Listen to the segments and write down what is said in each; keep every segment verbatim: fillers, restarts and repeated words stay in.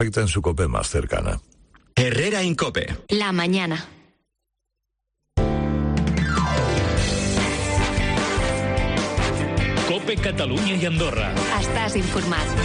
Conecta en su COPE más cercana. Herrera Incope. La mañana. COPE Catalunya i Andorra. Estàs informat.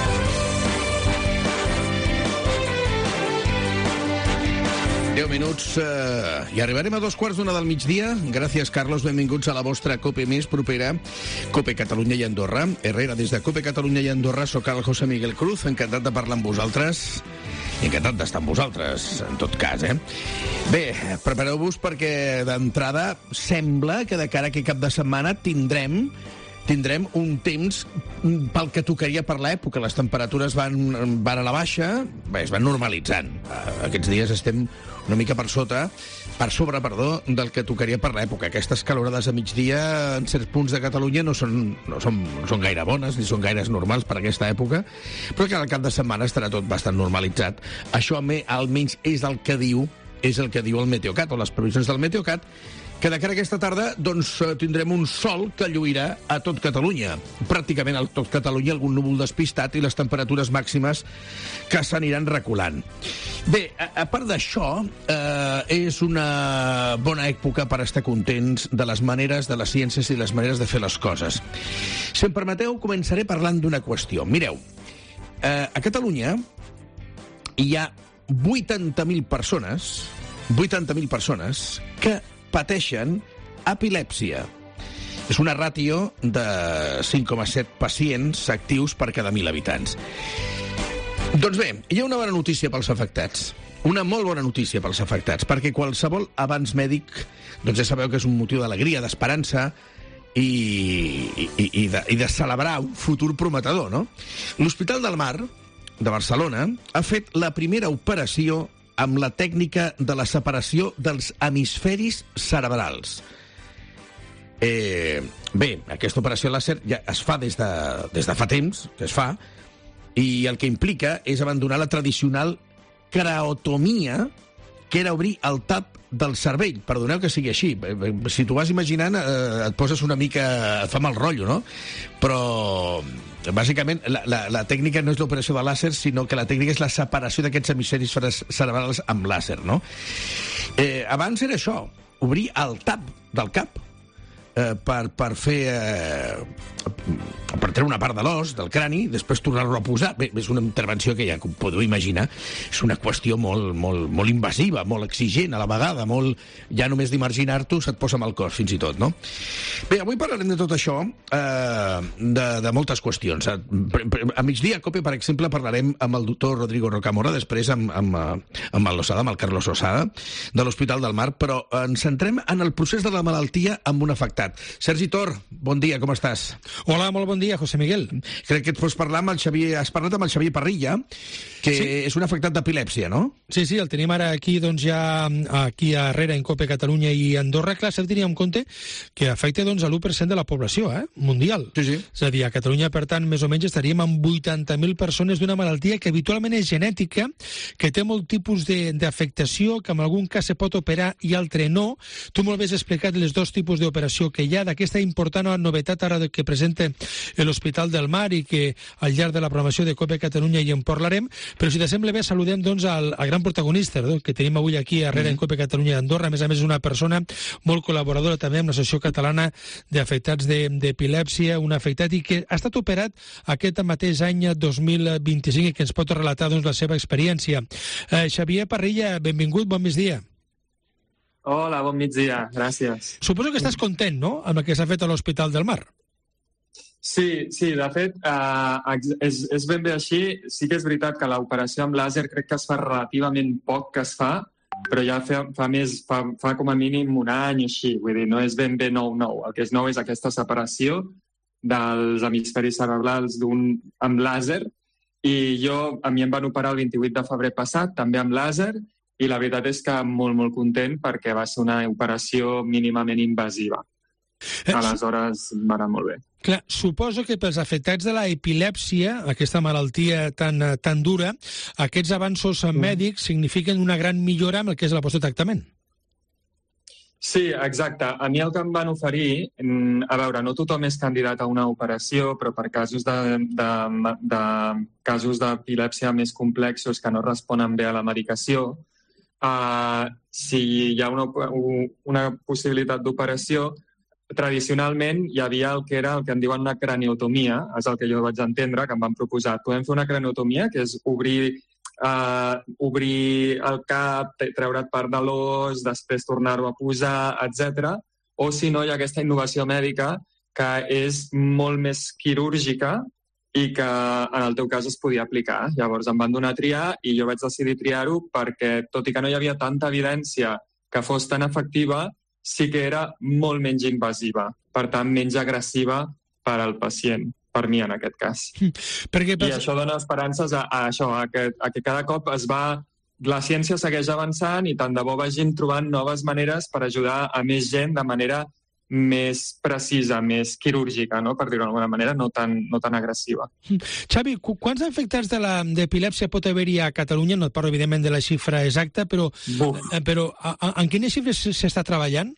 deu minuts eh, i arribarem a dos quarts d'una del migdia. Gràcies, Carlos. Benvinguts a la vostra COPE més propera, COPE Catalunya i Andorra. Herrera, des de COPE Catalunya i Andorra, soc el José Miguel Cruz, encantat de parlar amb vosaltres i encantat d'estar amb vosaltres, en tot cas, eh? Bé, prepareu-vos perquè d'entrada sembla que de cara a aquest cap de setmana tindrem tindrem un temps pel que tocaria per l'època. Les temperatures van, van a la baixa, bé, es van normalitzant. Aquests dies estem una mica per sota, per sobre, perdó, del que tocaria per l'època. Aquestes calorades a migdia en certs punts de Catalunya no són, no són, no són gaire bones, ni són gaires normals per aquesta època, però que al cap de setmana estarà tot bastant normalitzat. Això almenys és el que diu, és el que diu el Meteocat, o les previsions del Meteocat, que de cara a aquesta tarda doncs, tindrem un sol que lluirà a tot Catalunya. Pràcticament a tot Catalunya, algun núvol despistat i les temperatures màximes que s'aniran reculant. Bé, a, a part d'això, eh, és una bona època per estar contents de les maneres de les ciències i les maneres de fer les coses. Si em permeteu, començaré parlant d'una qüestió. Mireu, eh, a Catalunya hi ha vuitanta mil persones, vuitanta mil persones que pateixen epilèpsia. És una ràtio de cinc coma set pacients actius per cada mil habitants. Doncs bé, hi ha una bona notícia pels afectats. Una molt bona notícia pels afectats, perquè qualsevol avanç mèdic, doncs ja sabeu que és un motiu d'alegria, d'esperança i, i, i, de, i de celebrar un futur prometedor, no? L'Hospital del Mar de Barcelona ha fet la primera operació amb la tècnica de la separació dels hemisferis cerebrals. Eh, bé, aquesta operació làser ja es fa des de, des de fa temps, que es fa, i el que implica és abandonar la tradicional craotomia, que era obrir el tap del cervell. Perdoneu que sigui així. Si t'ho vas imaginant, eh, et poses una mica... et fa mal rotllo, no? Però, bàsicament, la, la, la tècnica no és l'operació de làser, sinó que la tècnica és la separació d'aquests hemisferis cerebrals amb làser, no? Eh, abans era això, obrir el tap del cap eh, per, per fer... Eh, per treure una part de l'os, del crani, després tornar-lo a posar. Bé, és una intervenció que ja, com podeu imaginar, és una qüestió molt, molt, molt invasiva, molt exigent a la vegada, molt... ja només d'imaginar-t'ho se't posa mal cos, fins i tot, no? Bé, avui parlarem de tot això, eh, de, de moltes qüestions. A, a migdia, a COPE, per exemple, parlarem amb el doctor Rodrigo Rocamora, després amb, amb, amb el Losada, amb el Carlos Losada, de l'Hospital del Mar, però ens centrem en el procés de la malaltia amb un afectat. Sergi Tor, bon dia, com estàs? Hola, molt bon dia, José Miguel. Crec que et pots parlar amb el Xavier... Has parlat amb el Xavier Parrilla, que sí. És un afectat d'epilèpsia, no? Sí, sí, el tenim ara aquí, doncs ja aquí a Herrera, en COPE Catalunya i Andorra. Clar, s'ha de tenir en compte que afecta doncs, a l'u per cent de la població eh? mundial. Sí, sí. És a dir, a Catalunya, per tant, més o menys estaríem amb vuitanta mil persones d'una malaltia que habitualment és genètica, que té molt tipus d'afectació, que en algun cas se pot operar i altre no. Tu molt bé has explicat les dos tipus d'operació que hi ha, d'aquesta important novetat ara que presenta l'Hospital del Mar i que al llarg de la programació de COPE Catalunya hi en parlarem, però si t'assembla bé saludem doncs al, al gran protagonista no? que tenim avui aquí a Herrera, mm-hmm. en COPE Catalunya i Andorra. A més a més és una persona molt col·laboradora també amb l'Associació Catalana d'Afectats d'Epilèpsia, un afectat i que ha estat operat aquest mateix any dos mil vint-i-cinc i que ens pot relatar doncs, la seva experiència. Eh, Xavier Parrilla, benvingut, bon migdia. Hola, bon migdia, gràcies. Suposo que estàs content, no?, amb el que s'ha fet a l'Hospital del Mar. Sí, sí, de fet, eh, és, és ben bé així. Sí que és veritat que l'operació amb làser crec que es fa relativament poc que es fa, però ja fa, fa, més, fa, fa com a mínim un any o així. Vull dir, no és ben bé nou-nou. El que és nou és aquesta separació dels hemisferis cerebrals d'un, amb làser, i jo, a mi em van operar el vint-i-vuit de febrer passat, també amb làser, i la veritat és que molt, molt content perquè va ser una operació mínimament invasiva. Aleshores, va anar molt bé. Clar, suposo que pels afectats de la epilèpsia, aquesta malaltia tan, tan dura, aquests avanços mm. mèdics signifiquen una gran millora amb el que és la post-tractament. Sí, exacte. A mi el que em van oferir, a veure, no tothom és candidat a una operació, però per casos de, de, de casos d'epilèpsia més complexos que no responen bé a la medicació, uh, si hi ha una, una possibilitat d'operació, tradicionalment hi havia el que era el que en diuen una craniotomia, és el que jo vaig entendre, que em van proposar. Podem fer una craniotomia, que és obrir Uh, obrir el cap, treure't part de l'os, després tornar-ho a posar, etcètera. O si no, hi ha aquesta innovació mèdica que és molt més quirúrgica i que en el teu cas es podia aplicar. Llavors em van donar a triar i jo vaig decidir triar-ho perquè, tot i que no hi havia tanta evidència que fos tan efectiva, sí que era molt menys invasiva, per tant menys agressiva per al pacient. Per mi, en aquest cas. Perquè, I això dona esperances a, a això, a que, a que cada cop es va... La ciència segueix avançant i tant de bo vagin trobant noves maneres per ajudar a més gent de manera més precisa, més quirúrgica, no? Per dir-ho d'alguna manera, no tan, no tan agressiva. Xavi, quants afectats de la d'epilèpsia pot haver-hi a Catalunya? No et parlo, evidentment, de la xifra exacta, però, però a, a, en quines xifres s'està treballant?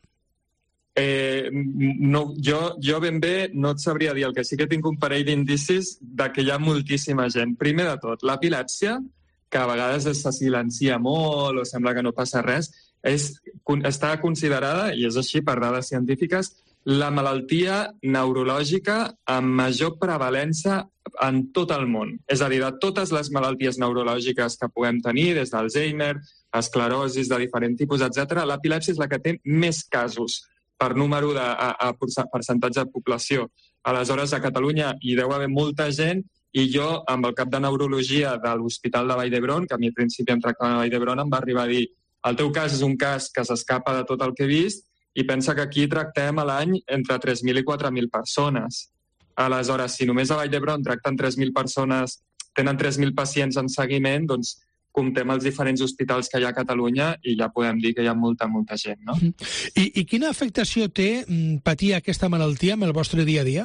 Eh, no, jo, jo ben bé no et sabria dir. El que sí que tinc un parell d'indicis de que hi ha moltíssima gent. Primer de tot, l'epilèpsia, que a vegades se silencia molt o sembla que no passa res, és, està considerada, i és així per dades científiques, la malaltia neurològica amb major prevalença en tot el món. És a dir, de totes les malalties neurològiques que puguem tenir, des d'Alzheimer, esclerosis de diferent tipus, etcètera, l'epilèpsia és la que té més casos per número de a, a percentatge de població. Aleshores, a Catalunya hi deu haver molta gent i jo, amb el cap de neurologia de l'Hospital de Vall d'Hebron, que a mi al principi em tractava a Vall d'Hebron, em va arribar a dir el teu cas és un cas que s'escapa de tot el que he vist i pensa que aquí tractem a l'any entre tres mil i quatre mil persones. Aleshores, si només a Vall d'Hebron tracten tres mil persones, tenen tres mil pacients en seguiment, doncs comptem els diferents hospitals que hi ha a Catalunya i ja podem dir que hi ha molta, molta gent, no? I, i quina afectació té patir aquesta malaltia amb el vostre dia a dia?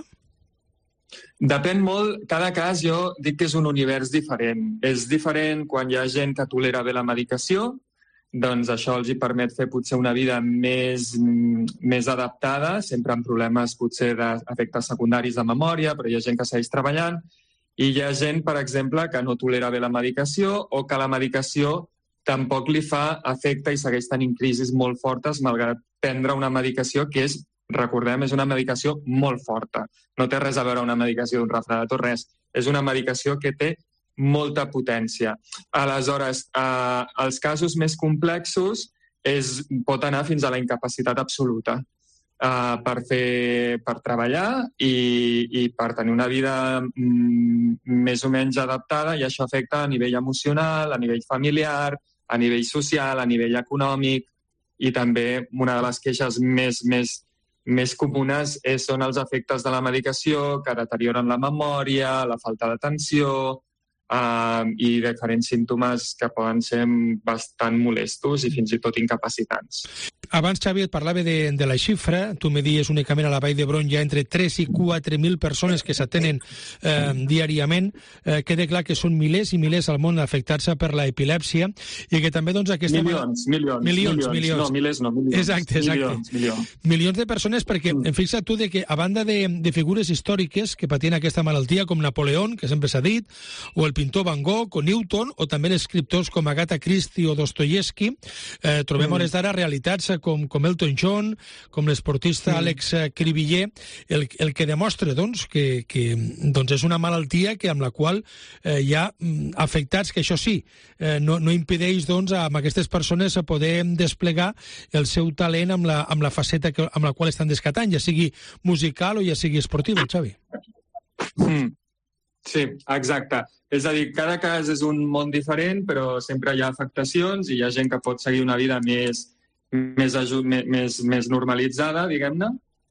Depèn molt. Cada cas jo dic que és un univers diferent. És diferent quan hi ha gent que tolera bé la medicació, doncs això els hi permet fer potser una vida més, més adaptada, sempre amb problemes potser d'efectes secundaris de memòria, però hi ha gent que segueix treballant. I hi ha gent, per exemple, que no tolera bé la medicació o que la medicació tampoc li fa efecte i segueix tenint crisis molt fortes malgrat prendre una medicació que és, recordem, és una medicació molt forta. No té res a veure una medicació d'un refredat o res. És una medicació que té molta potència. Aleshores, eh, els casos més complexos és, pot anar fins a la incapacitat absoluta. Uh, per fer, per treballar i, i per tenir una vida mm, més o menys adaptada, i això afecta a nivell emocional, a nivell familiar, a nivell social, a nivell econòmic, i també una de les queixes més, més, més comunes és, són els efectes de la medicació que deterioren la memòria, la falta d'atenció uh, i diferents símptomes que poden ser bastant molestos i fins i tot incapacitants. Abans, Xavi, et parlava de, de la xifra. Tu me dies únicament a la Vall d'Hebron hi ha entre tres i quatre mil persones que s'atenen eh, diàriament. Eh, queda clar que són milers i milers al món afectats per la epilèpsia i que també, doncs, aquesta... Milions, milions, milions, milions. milions. No, milers no, milions. Exacte, exacte. Milions, milions. Milions de persones perquè, mm. fixa't tu, de que a banda de, de figures històriques que patien aquesta malaltia, com Napoleón, que sempre s'ha dit, o el pintor Van Gogh, o Newton, o també escriptors com Agatha Christie o Dostoyevsky, eh, trobem mm. hores d'ara realitats com, com Elton John, com l'esportista mm. Alex Cribiller, el, el que demostra doncs, que, que doncs és una malaltia que amb la qual eh, hi ha mm, afectats que, això sí, eh, no, no impedeix doncs, a aquestes persones a poder desplegar el seu talent amb la, amb la faceta que, amb la qual estan descatant, ja sigui musical o ja sigui esportiu, Xavi. Mm. Sí, exacte. És a dir, cada cas és un món diferent, però sempre hi ha afectacions i hi ha gent que pot seguir una vida més Més, més, més normalitzada, diguem-ne.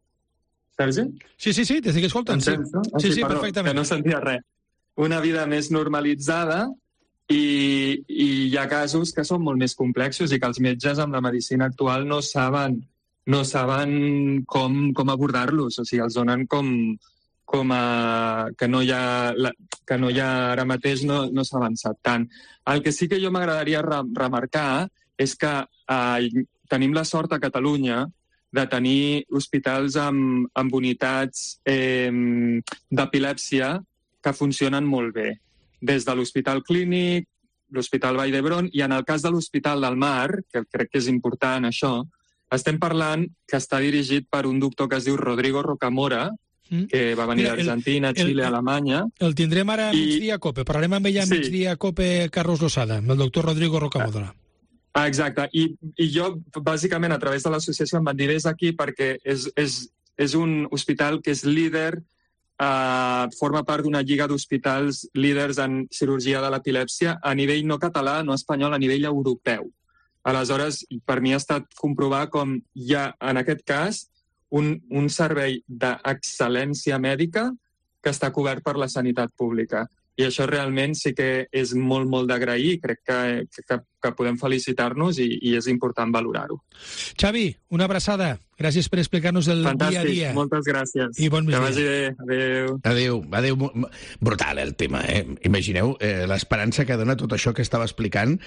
Sergi? Sí, sí, sí, t'estic escoltant. Sí, no? Ah, sí, sí, sí, perdó, perfectament. Que no sentia res. Una vida més normalitzada i, i hi ha casos que són molt més complexos i que els metges amb la medicina actual no saben, no saben com, com abordar-los. O sigui, els donen com, com a... que no hi ha, la, que no hi ha ara mateix no, no s'ha avançat tant. El que sí que jo m'agradaria re, remarcar és que eh, tenim la sort a Catalunya de tenir hospitals amb, amb unitats eh, d'epilèpsia que funcionen molt bé. Des de l'Hospital Clínic, l'Hospital Vall d'Hebron, i en el cas de l'Hospital del Mar, que crec que és important això, estem parlant que està dirigit per un doctor que es diu Rodrigo Rocamora, mm. que va venir d'Argentina, Xile, el, Alemanya. El tindrem ara a I... migdia a COPE. Parlarem amb ella a sí. migdia a COPE Carlos Losada, amb el doctor Rodrigo Rocamora. Ah, exacte. I, I jo, bàsicament, a través de l'associació em van dir des aquí perquè és, és, és un hospital que és líder, Uh, forma part d'una lliga d'hospitals líders en cirurgia de l'epilèpsia a nivell no català, no espanyol, a nivell europeu. Aleshores, per mi ha estat comprovar com hi ha, en aquest cas, un, un servei d'excel·lència mèdica que està cobert per la sanitat pública. I això realment sí que és molt, molt d'agrair. Crec que, que, que podem felicitar-nos i, i és important valorar-ho. Xavi, una abraçada. Gràcies per explicar-nos el Fantàstic, dia a dia. Moltes gràcies. I bon migdia. Que vagi bé. Adéu. Adéu. Adéu. Brutal, el tema, eh? Imagineu eh, l'esperança que dona tot això que estava explicant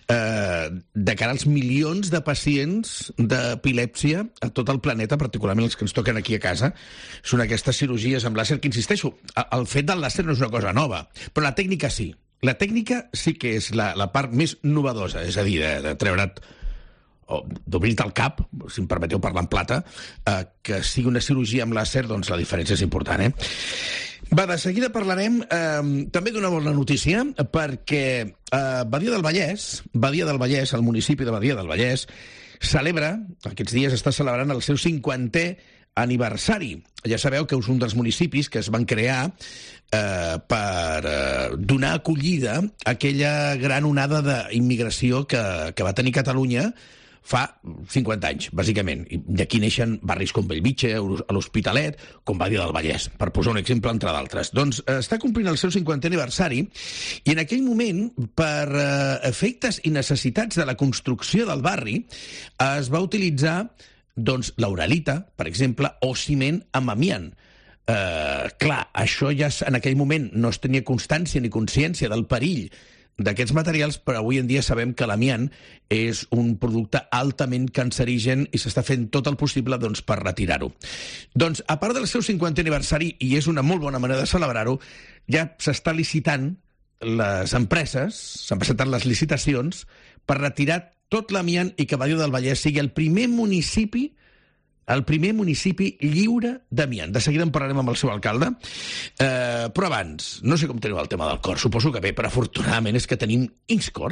eh, de cara als milions de pacients d'epilèpsia a tot el planeta, particularment els que ens toquen aquí a casa. Són aquestes cirurgies amb làser que, insisteixo, el fet del làser no és una cosa nova, però la tècnica sí. La tècnica sí que és la, la part més novedosa, és a dir, de, de treure't o d'obrir-te el cap, si em permeteu parlar en plata, eh, que sigui una cirurgia amb làser, doncs la diferència és important, eh? Va, de seguida parlarem eh, també d'una bona notícia, perquè eh, Badia del Vallès, Badia del Vallès, el municipi de Badia del Vallès, celebra, aquests dies està celebrant el seu cinquantè aniversari. Ja sabeu que és un dels municipis que es van crear eh, per eh, donar acollida a aquella gran onada d'immigració que, que va tenir Catalunya fa cinquanta anys, bàsicament. I d'aquí neixen barris com Bellvitge, a l'Hospitalet, com Badia del Vallès, per posar un exemple entre d'altres. Doncs eh, està complint el seu cinquantè aniversari i en aquell moment, per eh, efectes i necessitats de la construcció del barri, es va utilitzar doncs l'uralita, per exemple, o ciment amb amiant. Eh, clar, això ja en aquell moment no es tenia constància ni consciència del perill d'aquests materials, però avui en dia sabem que l'amiant és un producte altament cancerigen i s'està fent tot el possible doncs, per retirar-ho. Doncs, a part del seu cinquantè aniversari, i és una molt bona manera de celebrar-ho, ja s'està licitant les empreses, s'han presentat les licitacions per retirar tot l'amiant i que Badia del Vallès sigui el primer municipi el primer municipi lliure d'amiant. De seguida en parlarem amb el seu alcalde. Eh, però abans, no sé com teniu el tema del cor, suposo que bé, però afortunadament és que tenim Inscor.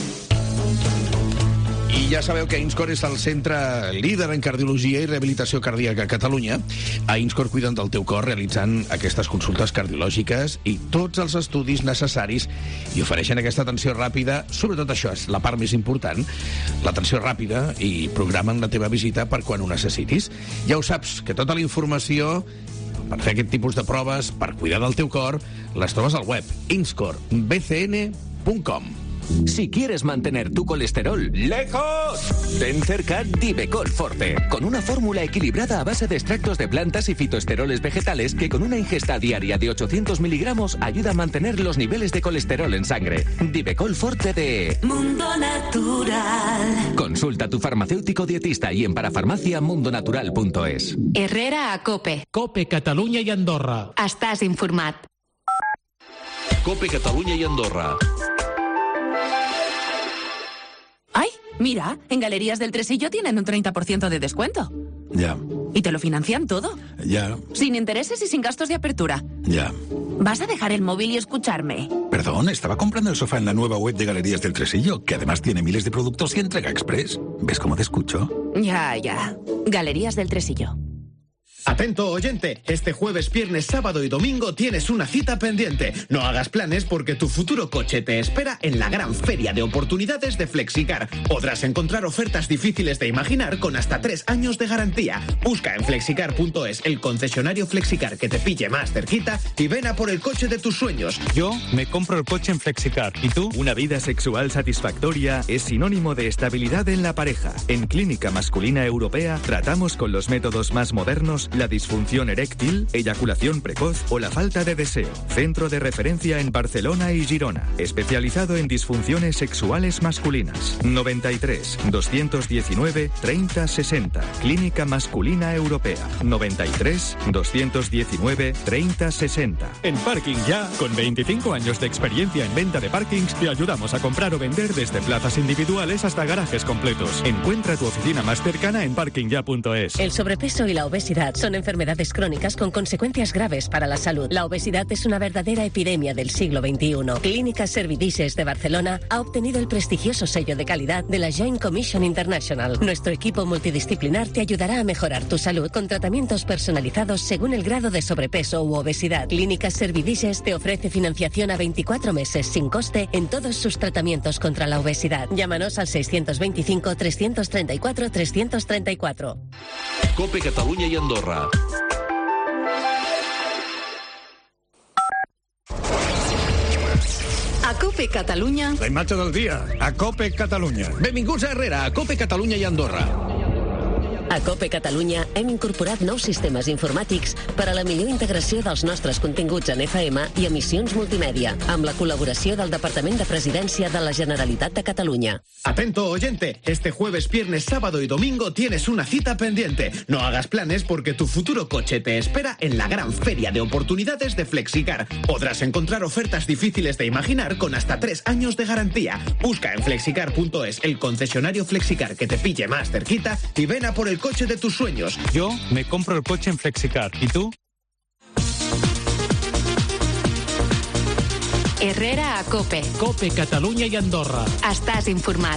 I ja sabeu que Inscor és el centre líder en cardiologia i rehabilitació cardíaca a Catalunya. A Inscor cuiden del teu cor realitzant aquestes consultes cardiològiques i tots els estudis necessaris i ofereixen aquesta atenció ràpida. Sobretot això és la part més important, l'atenció ràpida, i programen la teva visita per quan ho necessitis. Ja ho saps, que tota la informació per fer aquest tipus de proves, per cuidar del teu cor, les trobes al web inscor b c n punt com. Si quieres mantener tu colesterol lejos, ten cerca Divecol Forte, con una fórmula equilibrada a base de extractos de plantas y fitoesteroles vegetales que con una ingesta diaria de ochocientos miligramos ayuda a mantener los niveles de colesterol en sangre. Divecol Forte de Mundo Natural. Consulta a tu farmacéutico dietista y en parafarmacia mundonatural punto es. Herrera a COPE. COPE, Catalunya i Andorra. Estàs informat. COPE, Catalunya i Andorra. ¡Ay! Mira, en Galerías del Tresillo tienen un treinta por ciento de descuento. Ya. ¿Y te lo financian todo? Ya. Sin intereses y sin gastos de apertura. Ya. ¿Vas a dejar el móvil y escucharme? Perdón, estaba comprando el sofá en la nueva web de Galerías del Tresillo, que además tiene miles de productos y entrega express. ¿Ves cómo te escucho? Ya, ya. Galerías del Tresillo. Atento, oyente, este jueves, viernes, sábado y domingo tienes una cita pendiente. No hagas planes porque tu futuro coche te espera en la gran feria de oportunidades de Flexicar. Podrás encontrar ofertas difíciles de imaginar con hasta tres años de garantía. Busca en flexicar punto es el concesionario Flexicar que te pille más cerquita y ven a por el coche de tus sueños. Yo me compro el coche en Flexicar. ¿Y tú? Una vida sexual satisfactoria es sinónimo de estabilidad en la pareja. En Clínica Masculina Europea tratamos con los métodos más modernos la disfunción eréctil, eyaculación precoz o la falta de deseo. Centro de referencia en Barcelona y Girona. Especializado en disfunciones sexuales masculinas. noventa y tres, doscientos diecinueve, treinta sesenta. Clínica Masculina Europea. noventa y tres, doscientos diecinueve, treinta sesenta. En Parking Ya, con veinticinco años de experiencia en venta de parkings, te ayudamos a comprar o vender desde plazas individuales hasta garajes completos. Encuentra tu oficina más cercana en parking ya punto es. El sobrepeso y la obesidad son enfermedades crónicas con consecuencias graves para la salud. La obesidad es una verdadera epidemia del siglo veintiuno. Clínica Servidices de Barcelona ha obtenido el prestigioso sello de calidad de la Joint Commission International. Nuestro equipo multidisciplinar te ayudará a mejorar tu salud con tratamientos personalizados según el grado de sobrepeso u obesidad. Clínica Servidices te ofrece financiación a veinticuatro meses sin coste en todos sus tratamientos contra la obesidad. Llámanos al seiscientos veinticinco, trescientos treinta y cuatro, trescientos treinta y cuatro. Cope Catalunya i Andorra. A Cope Catalunya... La imatge del dia, a Cope Catalunya. Benvinguts a Herrera, a Cope Catalunya i Andorra. A Cope Catalunya hem incorporat nous sistemes informàtics per a la millor integració dels nostres continguts en F M i emissions multimèdia, amb la col·laboració del Departament de Presidència de la Generalitat de Catalunya. Atento, oyente. Este jueves, viernes, sábado y domingo tienes una cita pendiente. No hagas planes porque tu futuro coche te espera en la gran feria de oportunidades de Flexicar. Podrás encontrar ofertas difíciles de imaginar con hasta tres años de garantía. Busca en flexicar punto es el concesionario Flexicar que te pille más cerquita y ven a por el coche de tus sueños. Yo me compro el coche en Flexicar. ¿Y tú? Herrera a Cope. Cope Catalunya i Andorra. Estàs informat.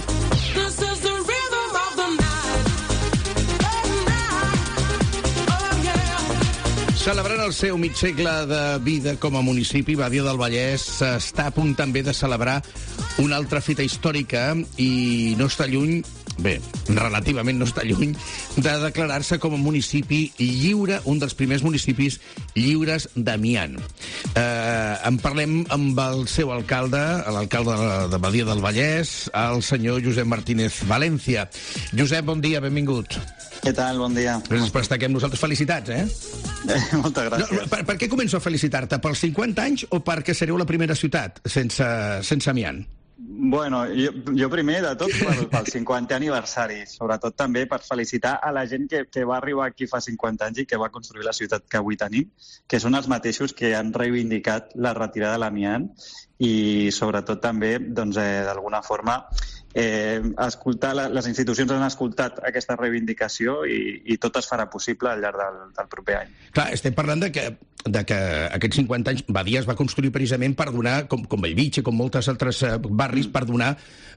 Celebrant el seu mig segle de vida com a municipi, Badia del Vallès està a punt també de celebrar una altra fita històrica i no està lluny, bé, relativament no està lluny, de declarar-se com a municipi lliure, un dels primers municipis lliures d'amiant. Eh, en parlem amb el seu alcalde, l'alcalde de Badia del Vallès, el senyor Josep Martínez Valencia. Josep, bon dia, benvingut. Què tal? Bon dia. Gràcies per estar aquí amb nosaltres. Felicitats, eh? eh moltes gràcies. No, per, per què començo a felicitar-te? Pels cinquanta anys o perquè sereu la primera ciutat sense, sense amiant? Bueno, jo, jo primer de tot pel, pel cinquantè aniversari, sobretot també per felicitar a la gent que, que va arribar aquí fa cinquanta anys i que va construir la ciutat que avui tenim, que són els mateixos que han reivindicat la retirada de l'amiant i sobretot també, doncs, eh, d'alguna forma, eh, escoltar, les institucions han escoltat aquesta reivindicació i, i tot es farà possible al llarg del, del proper any. Clar, estem parlant de que, de que aquests cinquanta anys Badia es va construir precisament per donar, com, com Bellvitge, com moltes altres eh, barris, per donar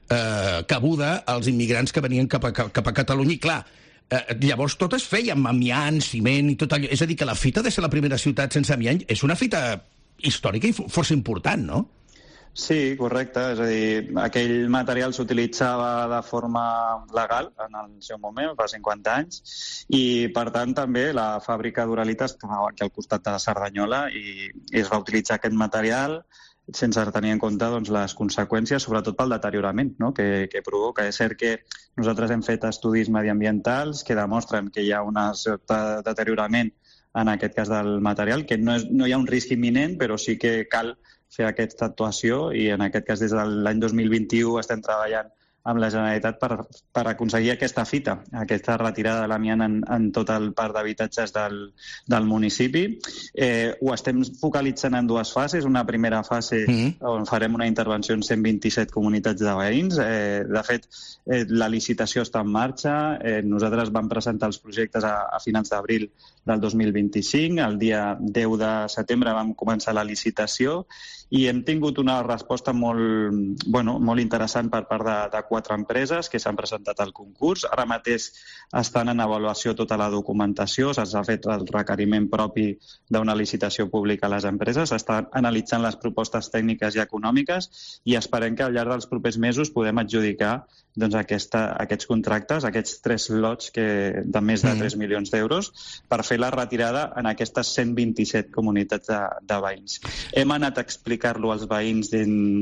eh, cabuda als immigrants que venien cap a, cap a Catalunya. I clar, eh, llavors tot es feia amb amiant, ciment i tot allò. És a dir, que la fita de ser la primera ciutat sense amiant és una fita històrica i força important, no? Sí, correcte. És a dir, aquell material s'utilitzava de forma legal en el seu moment, fa cinquanta anys, i per tant també la fàbrica d'Uralita estava aquí al costat de Cerdanyola i, i es va utilitzar aquest material sense tenir en compte doncs, les conseqüències, sobretot pel deteriorament, no? que, que provoca. És cert que nosaltres hem fet estudis mediambientals que demostren que hi ha un cert deteriorament en aquest cas del material, que no, és, no hi ha un risc imminent, però sí que cal fer aquesta actuació i en aquest cas des de l'any dos mil vint-i-u estem treballant amb la Generalitat per, per aconseguir aquesta fita, aquesta retirada de l'amiant en, en tot el parc d'habitatges del, del municipi. Eh, ho estem focalitzant en dues fases. Una primera fase mm-hmm. on farem una intervenció en cent vint-i-set comunitats de veïns. Eh, de fet, eh, la licitació està en marxa. Eh, nosaltres vam presentar els projectes a, a finals d'abril del dos mil vint-i-cinc. El dia deu de setembre vam començar la licitació i hem tingut una resposta molt, bueno, molt interessant per part de, de quatre empreses que s'han presentat al concurs. Ara mateix estan en avaluació tota la documentació, s'ha fet el requeriment propi d'una licitació pública a les empreses, s'estan analitzant les propostes tècniques i econòmiques i esperem que al llarg dels propers mesos podem adjudicar doncs, aquesta, aquests contractes, aquests tres lots que, de més de tres milions d'euros per fer la retirada en aquestes cent vint-i-set comunitats de, de veïns. Hem anat a explicar-lo als veïns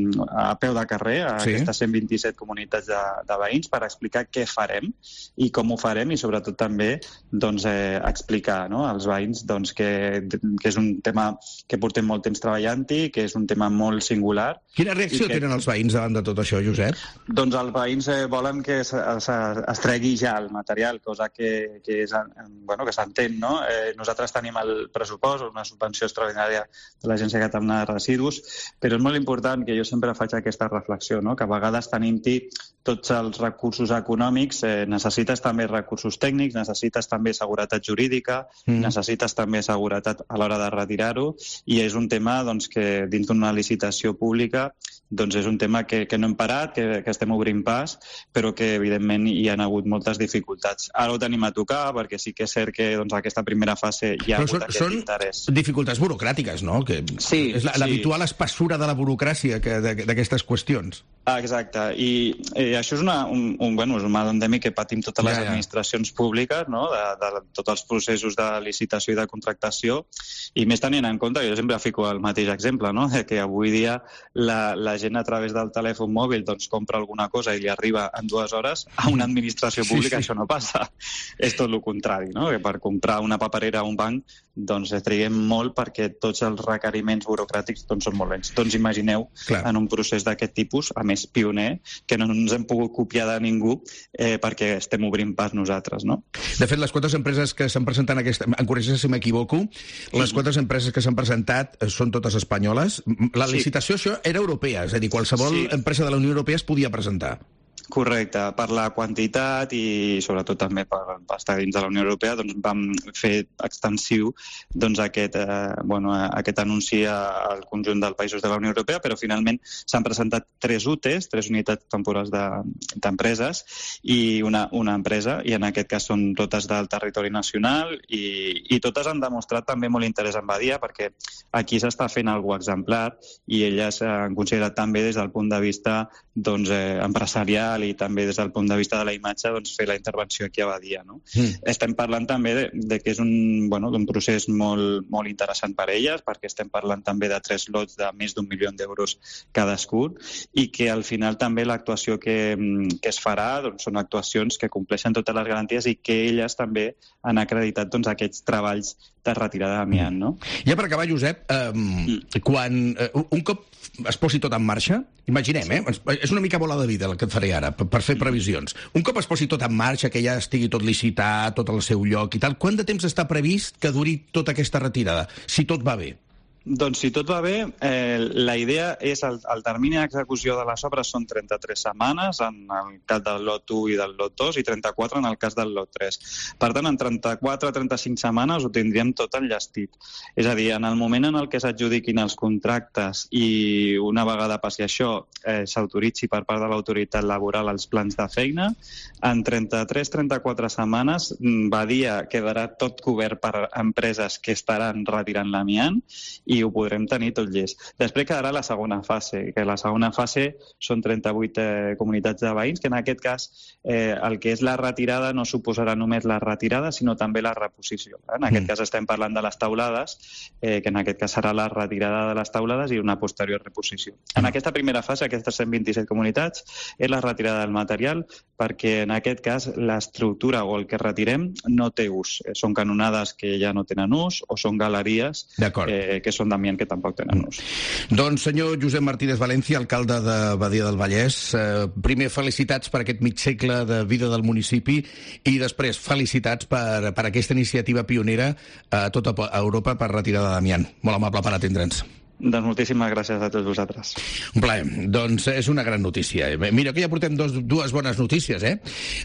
a peu de carrer, a sí. aquestes cent vint-i-set comunitats de, de veïns, per explicar què farem i com ho farem, i sobretot també doncs, eh, explicar, no?, als veïns doncs, que, que és un tema que portem molt temps treballant-hi, que és un tema molt singular. Quina reacció que... tenen els veïns davant de tot això, Josep? Doncs els veïns eh, volen que es, es, es tregui ja el material, cosa que, que, és, bueno, que s'entén, no? Eh, nosaltres tenim el pressupost, una subvenció extraordinària de l'Agència Catalana de Residus, però és molt important que jo sempre faig aquesta reflexió, no?, que a vegades tenim-hi tots els recursos econòmics, eh, necessites també recursos tècnics, necessites també seguretat jurídica, mm. necessites també seguretat a l'hora de retirar-ho, i és un tema doncs, que dins d'una licitació pública doncs és un tema que, que no hem parat, que, que estem obrint pas, però que evidentment hi ha hagut moltes dificultats. Ara ho tenim a tocar, perquè sí que és cert que doncs, aquesta primera fase hi ha però hagut són, aquest són interès. Són dificultats burocràtiques, no? Que sí, és l'habitual sí. espessura de la burocràcia que, d'aquestes qüestions. Ah, exacte, i eh, això és, una, un, un, bueno, és un mal endèmic que patim totes les ja, ja. administracions públiques, no?, de, de tots els processos de licitació i de contractació, i més tenint en compte, jo sempre fico el mateix exemple, no?, que avui dia la, la gent a través del telèfon mòbil doncs, compra alguna cosa i li arriba en dues hores, a una administració pública sí, sí. això no passa. És tot el contrari, no?, que per comprar una paperera a un banc doncs triguem molt perquè tots els requeriments burocràtics doncs, són molt lents. Doncs imagineu Clar. en un procés d'aquest tipus, a més pioner, que no ens hem pogut copiar de ningú eh, perquè estem obrint pas nosaltres, no? De fet, les quotes empreses que s'han presentat en aquesta... Em corregeix si m'equivoco, les quotes empreses que s'han presentat són totes espanyoles. La licitació, sí. això, era europea, és a dir, qualsevol sí. empresa de la Unió Europea es podia presentar. Correcte, per la quantitat i sobretot també per, per estar dins de la Unió Europea doncs vam fer extensiu doncs, aquest, eh, bueno, aquest anunci al conjunt dels països de la Unió Europea, però finalment s'han presentat tres U T Es, tres unitats temporals d'empreses de, i una, una empresa, i en aquest cas són totes del territori nacional i, i totes han demostrat també molt interès en Badia perquè aquí s'està fent alguna exemplar i elles han considerat també des del punt de vista doncs, eh, empresarial i també des del punt de vista de la imatge doncs, fer la intervenció aquí a Badia. No? Mm. Estem parlant també de, de que és un, bueno, d'un procés molt, molt interessant per a elles, perquè estem parlant també de tres lots de més d'un milió d'euros cadascun i que al final també l'actuació que, que es farà doncs, són actuacions que compleixen totes les garanties i que elles també han acreditat doncs, aquests treballs de retirada d'amiant. No? Ja per acabar, Josep, eh, mm. quan eh, un cop es posi tot en marxa, imaginem, eh? És una mica bola de vida el que et faré ara, per fer previsions. Un cop es posi tot en marxa, que ja estigui tot licitat, tot al seu lloc i tal, quant de temps està previst que duri tota aquesta retirada, si tot va bé? Doncs si tot va bé, eh, la idea és el, el termini d'execució de les obres són trenta-tres setmanes en el cas del lot u i del lot dos i trenta-quatre en el cas del lot tres. Per tant, en trenta-quatre a trenta-cinc setmanes ho tindríem tot enllestit. És a dir, en el moment en el que s'adjudiquin els contractes i una vegada passi això eh, s'autoritzi per part de l'autoritat laboral els plans de feina, en trenta-tres a trenta-quatre setmanes Badia quedarà tot cobert per empreses que estaran retirant l'amiant i ho podrem tenir tot llest. Després quedarà la segona fase, que la segona fase són trenta-vuit eh, comunitats de veïns, que en aquest cas eh, el que és la retirada no suposarà només la retirada, sinó també la reposició. En aquest mm. cas estem parlant de les taulades, eh, que en aquest cas serà la retirada de les taulades i una posterior reposició. En aquesta primera fase, aquestes cent vint-i-set comunitats, és la retirada del material, perquè en aquest cas l'estructura o el que retirem no té ús. Eh, són canonades que ja no tenen ús o són galeries eh, que són d'amiant que tampoc tenen ús. Doncs senyor Josep Martínez València, alcalde de Badia del Vallès, eh, primer felicitats per aquest mig segle de vida del municipi i després felicitats per, per aquesta iniciativa pionera a tota Europa per retirada d'amiant. Molt amable per atendre'ns. Doncs moltíssimes gràcies a tots vosaltres. Un plaer. Doncs és una gran notícia. Mira que ja portem dos, dues bones notícies, eh?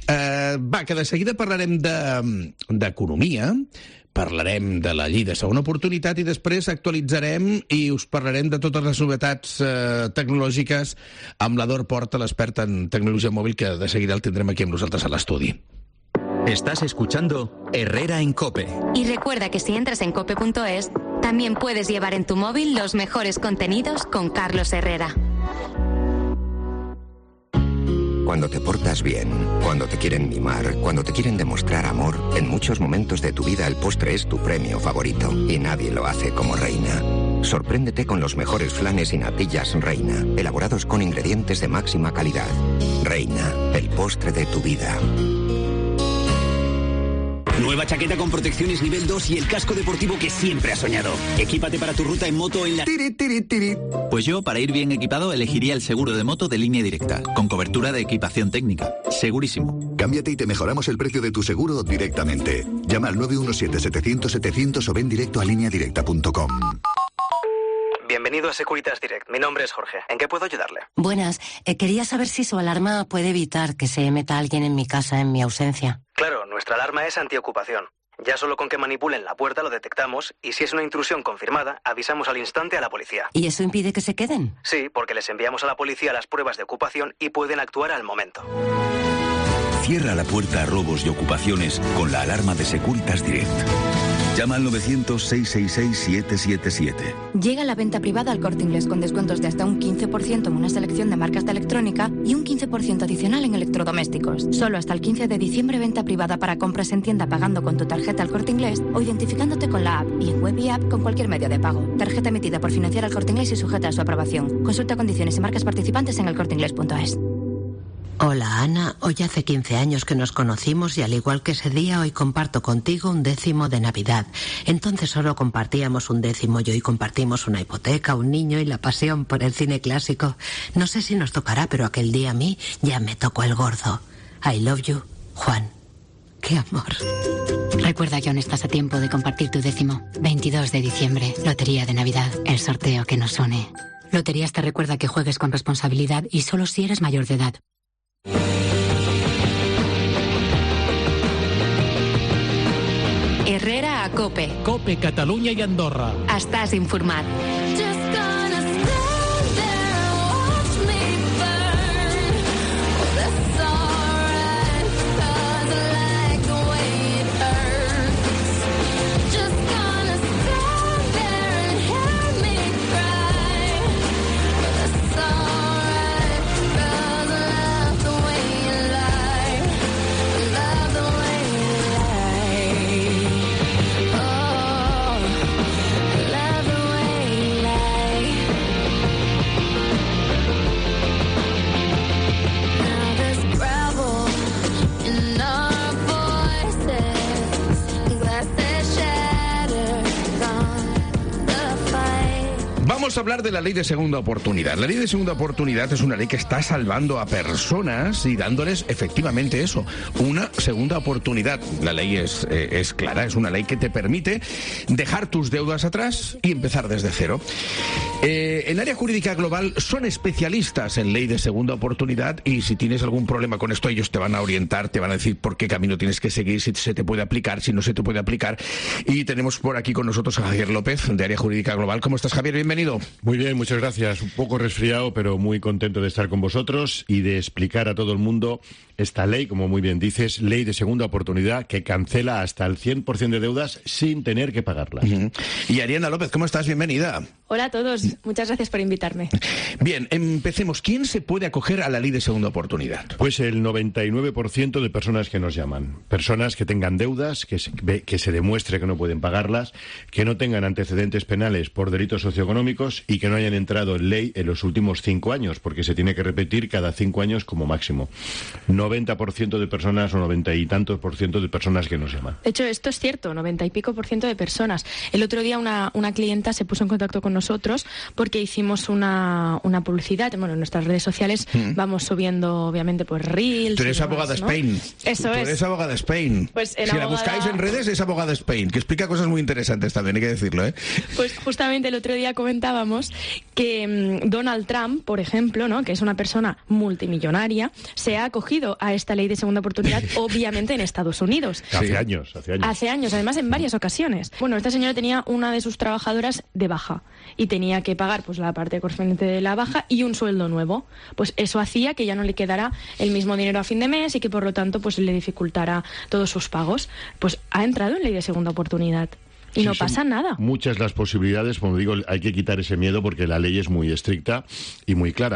eh va, que de seguida parlarem d'economia, de, parlarem de la llei de segona oportunitat i després actualitzarem i us parlarem de totes les novetats eh, tecnològiques amb l'Ador Porta, l'expert en tecnologia mòbil, que de seguida el tindrem aquí amb nosaltres a l'estudi. Estás escuchando Herrera en COPE. Y recuerda que si entras en cope punto es, también puedes llevar en tu móvil los mejores contenidos con Carlos Herrera. Cuando te portas bien, cuando te quieren mimar, cuando te quieren demostrar amor, en muchos momentos de tu vida el postre es tu premio favorito y nadie lo hace como Reina. Sorpréndete con los mejores flanes y natillas Reina, elaborados con ingredientes de máxima calidad. Reina, el postre de tu vida. Nueva chaqueta con protecciones nivel dos y el casco deportivo que siempre has soñado. Equípate para tu ruta en moto en la... Tiri, tiri, tiri. Pues yo, para ir bien equipado, elegiría el seguro de moto de Línea Directa, con cobertura de equipación técnica. Segurísimo. Cámbiate y te mejoramos el precio de tu seguro directamente. Llama al nueve uno siete, setecientos, setecientos o ven directo a línea directa punto com. Bienvenido a Securitas Direct. Mi nombre es Jorge. ¿En qué puedo ayudarle? Buenas. Eh, quería saber si su alarma puede evitar que se meta alguien en mi casa en mi ausencia. Claro, nuestra alarma es antiocupación. Ya solo con que manipulen la puerta lo detectamos y si es una intrusión confirmada, avisamos al instante a la policía. ¿Y eso impide que se queden? Sí, porque les enviamos a la policía las pruebas de ocupación y pueden actuar al momento. Cierra la puerta a robos y ocupaciones con la alarma de Securitas Direct. Llama al novecientos, seiscientos sesenta y seis, setecientos setenta y siete. Llega la venta privada al Corte Inglés con descuentos de hasta un quince por ciento en una selección de marcas de electrónica y un quince por ciento adicional en electrodomésticos. Solo hasta el quince de diciembre venta privada para compras en tienda pagando con tu tarjeta al Corte Inglés o identificándote con la app y en web y app con cualquier medio de pago. Tarjeta emitida por Financiar al Corte Inglés y sujeta a su aprobación. Consulta condiciones y marcas participantes en el corte inglés punto es. Hola Ana, hoy hace quince años que nos conocimos y al igual que ese día hoy comparto contigo un décimo de Navidad. Entonces solo compartíamos un décimo y hoy compartimos una hipoteca, un niño y la pasión por el cine clásico. No sé si nos tocará, pero aquel día a mí ya me tocó el gordo. I love you, Juan. ¡Qué amor! Recuerda que aún estás a tiempo de compartir tu décimo. veintidós de diciembre, Lotería de Navidad, el sorteo que nos une. Loterías te recuerda que juegues con responsabilidad y solo si eres mayor de edad. Herrera a Cope. Cope, Catalunya i Andorra. Estàs informat. Vamos a hablar de la ley de segunda oportunidad. La ley de segunda oportunidad es una ley que está salvando a personas y dándoles efectivamente eso, una segunda oportunidad. La ley es, eh, es clara, es una ley que te permite dejar tus deudas atrás y empezar desde cero. Eh, en área jurídica global son especialistas en ley de segunda oportunidad y si tienes algún problema con esto ellos te van a orientar, te van a decir por qué camino tienes que seguir, si se te puede aplicar, si no se te puede aplicar. Y tenemos por aquí con nosotros a Javier López de área jurídica global. ¿Cómo estás, Javier? Bienvenido. Muy bien, muchas gracias. Un poco resfriado, pero muy contento de estar con vosotros y de explicar a todo el mundo esta ley, como muy bien dices, ley de segunda oportunidad que cancela hasta el cien por ciento de deudas sin tener que pagarlas. Uh-huh. Y Ariana López, ¿cómo estás? Bienvenida. Hola a todos, muchas gracias por invitarme. Bien, empecemos. ¿Quién se puede acoger a la ley de segunda oportunidad? Pues el noventa y nueve por ciento de personas que nos llaman. Personas que tengan deudas, que se, que se demuestre que no pueden pagarlas, que no tengan antecedentes penales por delitos socioeconómicos y que no hayan entrado en ley en los últimos cinco años, porque se tiene que repetir cada cinco años como máximo. noventa por ciento de personas o noventa y tantos por ciento de personas que nos llaman. De hecho, esto es cierto, noventa y pico por ciento de personas. El otro día una, una clienta se puso en contacto con nosotros porque hicimos una, una publicidad. Bueno, en nuestras redes sociales mm. vamos subiendo, obviamente, pues reels. Tú eres demás, abogada ¿no? Spain. Eso Tú es. eres abogada Spain. Pues en si abogada... la buscáis en redes es abogada Spain, que explica cosas muy interesantes también, hay que decirlo, ¿eh? Pues justamente el otro día comentábamos que mmm, Donald Trump, por ejemplo, ¿no?, que es una persona multimillonaria, se ha acogido a esta ley de segunda oportunidad, obviamente en Estados Unidos. Hace sí. años, hace años. Hace años, además en varias ocasiones. Bueno, esta señora tenía una de sus trabajadoras de baja y tenía que pagar pues la parte correspondiente de la baja y un sueldo nuevo. Pues eso hacía que ya no le quedara el mismo dinero a fin de mes y que por lo tanto pues le dificultara todos sus pagos. Pues ha entrado en ley de segunda oportunidad. Y sí, no pasa nada. Muchas las posibilidades, como digo, hay que quitar ese miedo porque la ley es muy estricta y muy clara.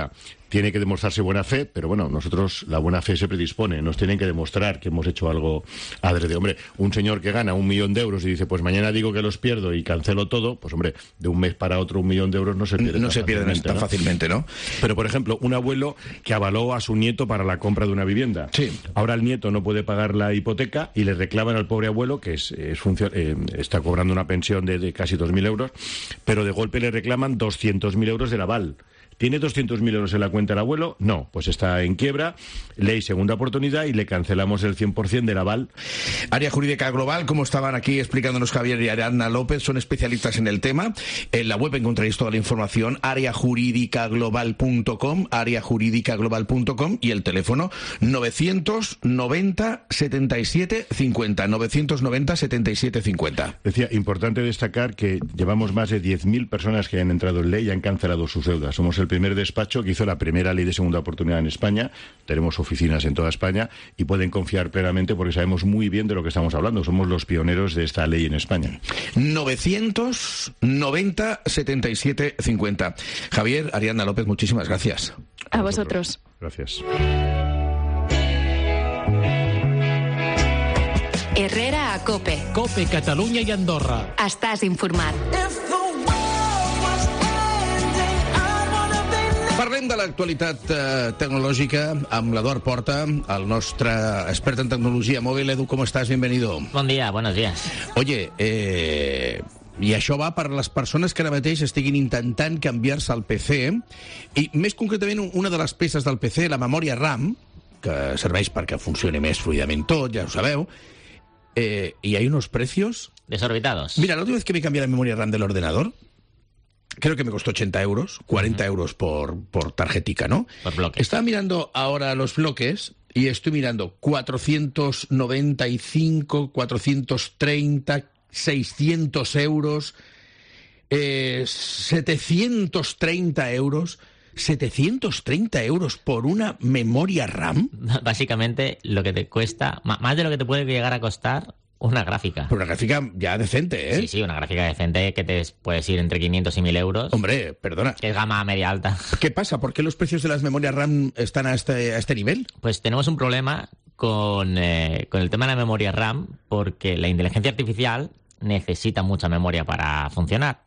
tiene que demostrarse buena fe, pero bueno, nosotros la buena fe se predispone, nos tienen que demostrar que hemos hecho algo adrede. Hombre, un señor que gana un millón de euros y dice, pues mañana digo que los pierdo y cancelo todo, pues hombre, de un mes para otro un millón de euros no se pierden no se pierden tan fácilmente, ¿no? Pero, por ejemplo, un abuelo que avaló a su nieto para la compra de una vivienda. Sí. Ahora el nieto no puede pagar la hipoteca y le reclaman al pobre abuelo, que es, es funcio- eh, está cobrando una pensión de, de casi dos mil euros, pero de golpe le reclaman doscientos mil euros del aval. ¿Tiene doscientos mil euros en la cuenta el abuelo? No, pues está en quiebra, ley segunda oportunidad y le cancelamos el cien por ciento del aval. Área Jurídica Global, como estaban aquí explicándonos Javier y Ariadna López, son especialistas en el tema. En la web encontraréis toda la información, área jurídica global punto com, área jurídica global punto com, y el teléfono novecientos noventa setenta y siete cincuenta, novecientos noventa setenta y siete cincuenta. Decía, importante destacar que llevamos más de diez mil personas que han entrado en ley y han cancelado sus deudas. Somos el primer despacho que hizo la primera ley de segunda oportunidad en España. Tenemos oficinas en toda España y pueden confiar plenamente porque sabemos muy bien de lo que estamos hablando. Somos los pioneros de esta ley en España. novecientos noventa setenta y siete cincuenta. Javier, Ariadna López, muchísimas gracias. A vosotros. Gracias. Herrera a Cope. Cope, Catalunya i Andorra. Estàs informat. Parlem de l'actualitat eh, tecnològica amb l'Eduard Porta, el nostre expert en tecnologia mòbil. Edu, com estàs? Bienvenido. Bon dia, buenos días. Oye, eh, i això va per les persones que ara mateix estiguin intentant canviar-se al P C, i més concretament una de les peces del P C, la memòria RAM, que serveix perquè funcioni més fluidament tot, ja ho sabeu, eh, y hay unos precios... desorbitados. Mira, la última vez que me cambié la memoria RAM del ordenador, creo que me costó ochenta euros, cuarenta uh-huh. euros por, por tarjetica, ¿no? Por bloques. Estaba mirando ahora los bloques y estoy mirando cuatrocientos noventa y cinco, cuatrocientos treinta, seiscientos euros, eh, setecientos treinta euros... ¿setecientos treinta euros por una memoria RAM? Básicamente, lo que te cuesta, más de lo que te puede llegar a costar una gráfica. Pero una gráfica ya decente, ¿eh? Sí, sí, una gráfica decente que te puedes ir entre quinientos y mil euros. Hombre, perdona. Que es gama media alta. ¿Qué pasa? ¿Por qué los precios de las memorias RAM están a este, a este nivel? Pues tenemos un problema con, eh, con el tema de la memoria RAM, porque la inteligencia artificial necesita mucha memoria para funcionar.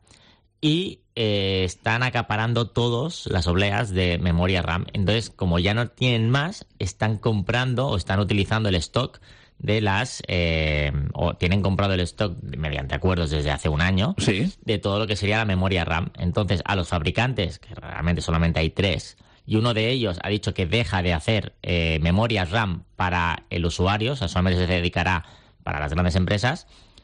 Y eh, están acaparando todos las obleas de memoria RAM. Entonces, como ya no tienen más, están comprando o están utilizando el stock de las... Eh, o tienen comprado el stock mediante acuerdos desde hace un año, ¿sí?, de todo lo que sería la memoria RAM. Entonces, a los fabricantes, que realmente solamente hay tres, y uno de ellos ha dicho que deja de hacer eh, memorias RAM para el usuario, o sea, solamente se dedicará para las grandes empresas,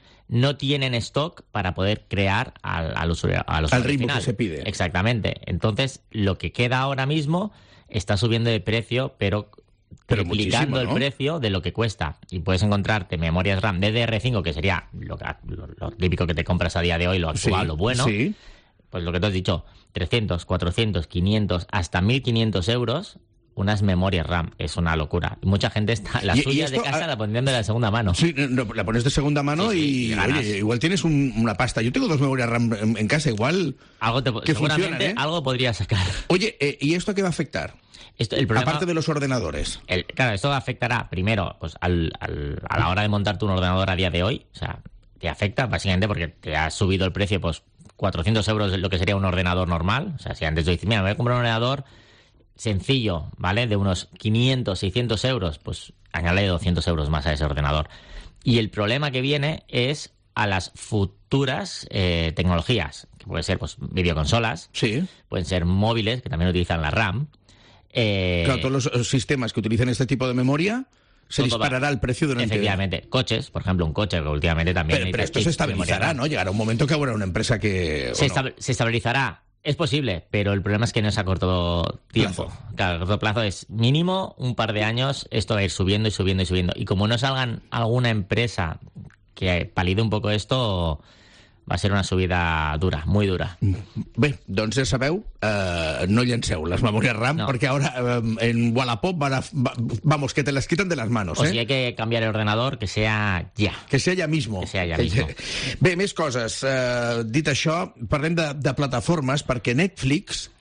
no tienen stock para poder crear al, al usuario, al usuario al ritmo final. Que se pide. Exactamente. Entonces, lo que queda ahora mismo está subiendo de precio, pero, pero triplicando ¿no? el precio de lo que cuesta. Y puedes encontrarte memorias RAM D D R cinco, que sería lo, lo, lo típico que te compras a día de hoy, lo actual, sí, lo bueno. Sí. Pues lo que te has dicho, trescientos, cuatrocientos, quinientos, hasta mil quinientos euros... unas memorias RAM, es una locura. Y mucha gente está, las suyas de casa la pondrían de la segunda mano. Sí, no, la pones de segunda mano sí, sí, y, y oye, igual tienes un, una pasta. Yo tengo dos memorias RAM en, en casa, igual algo te, que seguramente funcionan, ¿eh? Algo podría sacar. Oye, eh, ¿y esto a qué va a afectar? Esto, el problema, aparte de los ordenadores. El, claro, esto afectará primero pues al, al, a la hora de montar tu ordenador a día de hoy. O sea, te afecta básicamente porque te ha subido el precio, pues cuatrocientos euros es lo que sería un ordenador normal. O sea, si antes yo dices, mira, me voy a comprar un ordenador sencillo, ¿vale? De unos quinientos, seiscientos euros, pues añade doscientos euros más a ese ordenador. Y el problema que viene es a las futuras eh, tecnologías, que pueden ser pues videoconsolas, sí, pueden ser móviles, que también utilizan la RAM. Eh, claro, todos los sistemas que utilizan este tipo de memoria, se disparará el precio durante... Efectivamente. Coches, por ejemplo, un coche que últimamente también... Pero, pero esto se estabilizará, ¿no? Llegará un momento que habrá una empresa que... Se, estab- se estabilizará. Es posible, pero el problema es que no es a corto tiempo. Plazo. Claro, a corto plazo es mínimo un par de años, esto va a ir subiendo y subiendo y subiendo. Y como no salgan alguna empresa que palide un poco esto, va a ser una subida dura, muy dura. Bé, doncs ja sabeu, eh, no llanceu les memòries RAM, no. Perquè ara eh, en Wallapop van a, va, vamos, que te las quitan de las manos. O eh? si hay que cambiar el ordenador, que sea ya. Que sea ya mismo. Que sea ya mismo. Bé, més coses. Eh, dit això, parlem de, de plataformes, perquè Netflix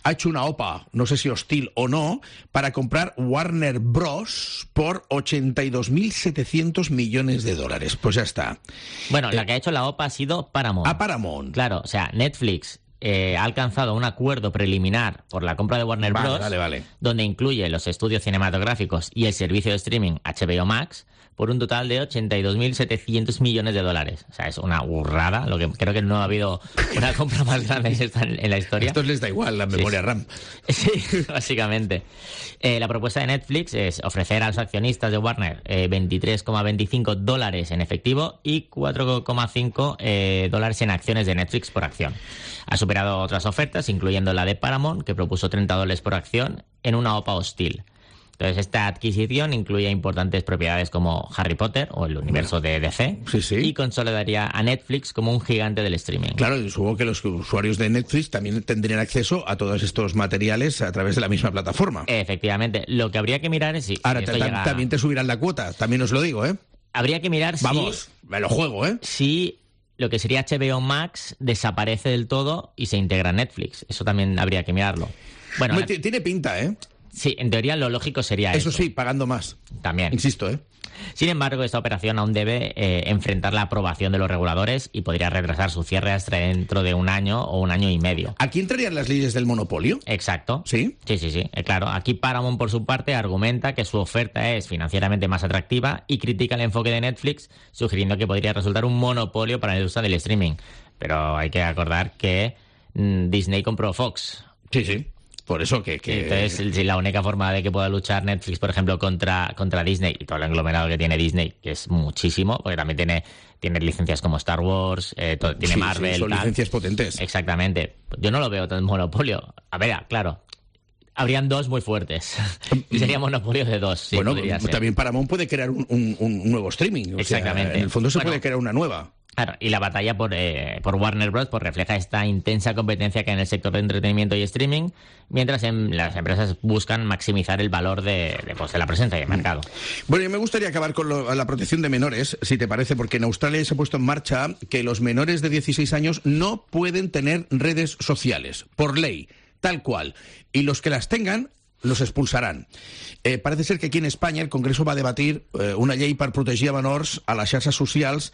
ha hecho una OPA, no sé si hostil o no, para comprar Warner Bros. Por ochenta y dos mil setecientos millones de dólares. Pues ya está. Bueno, eh, la que ha hecho la OPA ha sido Paramount. A Paramount. Claro, o sea, Netflix eh, ha alcanzado un acuerdo preliminar por la compra de Warner vale, Bros. Vale, vale. Donde incluye los estudios cinematográficos y el servicio de streaming H B O Max por un total de ochenta y dos mil setecientos millones de dólares. O sea, es una burrada. Lo que creo que no ha habido una compra más grande en, en la historia. A estos les da igual la memoria sí. RAM. Sí, básicamente. Eh, la propuesta de Netflix es ofrecer a los accionistas de Warner eh, veintitrés coma veinticinco dólares en efectivo y cuatro coma cinco eh, dólares en acciones de Netflix por acción. Ha superado otras ofertas, incluyendo la de Paramount, que propuso treinta dólares por acción en una OPA hostil. Entonces, esta adquisición incluye importantes propiedades como Harry Potter o el universo de D C sí, sí. y consolidaría a Netflix como un gigante del streaming. Claro, y supongo que los usuarios de Netflix también tendrían acceso a todos estos materiales a través de la misma plataforma. Efectivamente. Lo que habría que mirar es si... Ahora, si ta- esto llega... también te subirán la cuota, también os lo digo, ¿eh? Habría que mirar si... Vamos, me lo juego, ¿eh? Si lo que sería H B O Max desaparece del todo y se integra a Netflix. Eso también habría que mirarlo. Bueno, Hombre, tiene pinta, ¿eh? Sí, en teoría lo lógico sería eso. Eso sí, pagando más. También. Insisto, ¿eh? Sin embargo, esta operación aún debe eh, enfrentar la aprobación de los reguladores y podría retrasar su cierre hasta dentro de un año o un año y medio. ¿Aquí entrarían las leyes del monopolio? Exacto. ¿Sí? Sí, sí, sí. Eh, claro, aquí Paramount, por su parte, argumenta que su oferta es financieramente más atractiva y critica el enfoque de Netflix, sugiriendo que podría resultar un monopolio para la industria del streaming. Pero hay que acordar que mmm, Disney compró Fox. Sí, sí. Por eso que... que... Entonces, si la única forma de que pueda luchar Netflix, por ejemplo, contra, contra Disney y todo el englomerado que tiene Disney, que es muchísimo, porque también tiene, tiene licencias como Star Wars, eh, todo, tiene sí, Marvel... Sí, son tal. licencias potentes. Exactamente. Yo no lo veo tan monopolio. A ver, claro, habrían dos muy fuertes. Y sería monopolio de dos, sí, bueno, podría ser. También Paramount puede crear un, un, un nuevo streaming. O Exactamente. Sea, en el fondo se bueno, puede crear una nueva. Claro, y la batalla por, eh, por Warner Bros. Pues refleja esta intensa competencia que hay en el sector de entretenimiento y streaming, mientras en, las empresas buscan maximizar el valor de, de, pues, de la presencia de mercado. Bueno, yo me gustaría acabar con lo, la protección de menores, si te parece, porque en Australia se ha puesto en marcha que los menores de dieciséis años no pueden tener redes sociales, por ley, tal cual. Y los que las tengan los expulsarán. Eh, parece ser que aquí en España el Congreso va a debatir eh, una llei per protegir a menors a les xarxes socials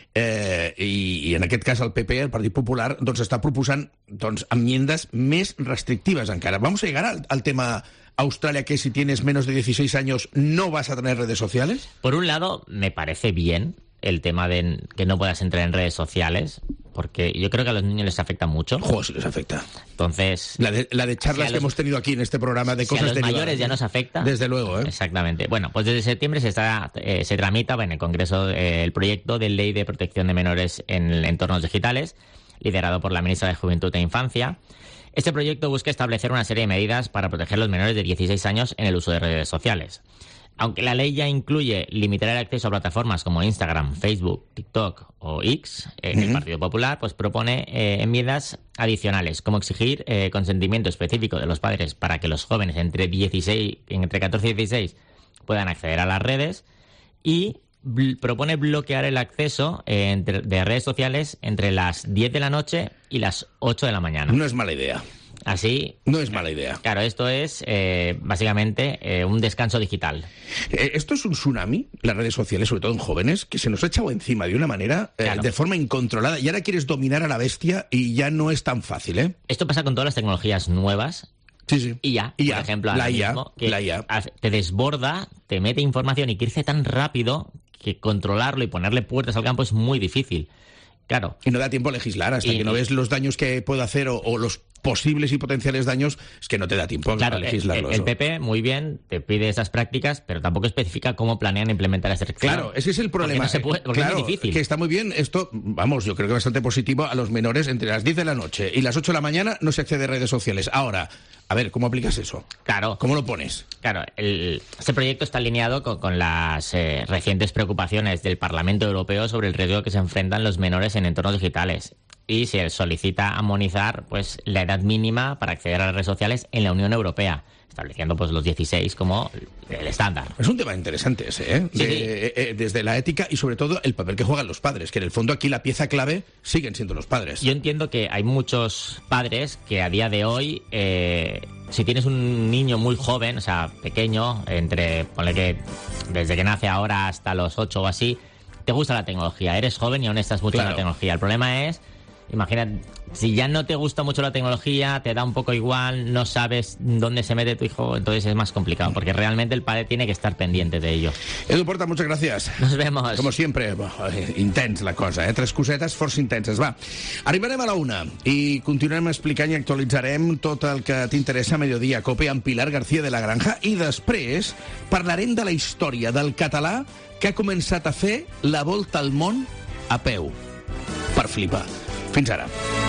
eh, i, i en aquest cas el P P, el Partit Popular, doncs està proposant doncs, enmiendas més restrictives encara. Vamos a llegar al, al tema Australia, que si tienes menos de dieciséis años no vas a tener redes sociales. Por un lado, me parece bien el tema de que no puedas entrar en redes sociales, porque yo creo que a los niños les afecta mucho. Joder, sí les afecta. Entonces... La de, la de charlas si que los, hemos tenido aquí en este programa de si cosas a los derivadas, mayores ya nos afecta. Desde luego, ¿eh? Exactamente. Bueno, pues desde septiembre se está eh, se tramita en el Congreso eh, el proyecto de Ley de Protección de Menores en entornos digitales, liderado por la ministra de Juventud e Infancia. Este proyecto busca establecer una serie de medidas para proteger a los menores de dieciséis años en el uso de redes sociales. Aunque la ley ya incluye limitar el acceso a plataformas como Instagram, Facebook, TikTok o X, eh, uh-huh. el Partido Popular pues propone eh, enmiendas adicionales, como exigir eh, consentimiento específico de los padres para que los jóvenes entre dieciséis, entre catorce y dieciséis puedan acceder a las redes, y bl- propone bloquear el acceso eh, entre, de redes sociales entre las diez de la noche y las ocho de la mañana. No es mala idea. Así... No es mala idea. Claro, esto es eh, básicamente eh, un descanso digital. Eh, esto es un tsunami, las redes sociales, sobre todo en jóvenes, que se nos ha echado encima de una manera, eh, claro. de forma incontrolada, y ahora quieres dominar a la bestia y ya no es tan fácil, ¿eh? Esto pasa con todas las tecnologías nuevas. Sí, sí. I A, I A, por ejemplo, la ahora I A, mismo, que la I A. te desborda, te mete información y crece tan rápido que controlarlo y ponerle puertas al campo es muy difícil. Claro. Y no da tiempo a legislar hasta y, que no ves los daños que puede hacer o, o los posibles y potenciales daños, es que no te da tiempo claro, a legislarlo. El, el P P, muy bien, te pide esas prácticas, pero tampoco especifica cómo planean implementar esa restricción. Claro, ese es el problema. Porque no se puede, porque claro, es muy difícil. Que está muy bien esto, vamos, yo creo que bastante positivo a los menores entre las diez de la noche y las ocho de la mañana no se accede a redes sociales. Ahora, a ver, ¿cómo aplicas eso? Claro. ¿Cómo lo pones? Claro, el, este proyecto está alineado con, con las eh, recientes preocupaciones del Parlamento Europeo sobre el riesgo que se enfrentan los menores en entornos digitales. Y se solicita armonizar pues, la edad mínima para acceder a las redes sociales en la Unión Europea. estableciendo pues los dieciséis como el estándar. Es un tema interesante ese, ¿eh? Sí, De, sí. eh, eh, desde la ética y sobre todo el papel que juegan los padres, que en el fondo aquí la pieza clave siguen siendo los padres. Yo entiendo que hay muchos padres que a día de hoy, eh, si tienes un niño muy joven, o sea, pequeño, entre, ponle que desde que nace ahora hasta los ocho o así, te gusta la tecnología, eres joven y aún estás mucho Claro. en la tecnología. El problema es, imagina, si ya no te gusta mucho la tecnología, te da un poco igual, no sabes dónde se mete tu hijo, entonces es más complicado, porque realmente el padre tiene que estar pendiente de ello. Edu Porta, muchas gracias. Nos vemos. Como siempre, intens la cosa, eh? Tres cosetes força intenses. Va, arribarem a la una i continuarem explicant i actualitzarem tot el que t'interessa a Mediodía Cope amb Pilar García de la Granja i després parlarem de la història del català que ha començat a fer la volta al món a peu. Per flipar. Fins ara.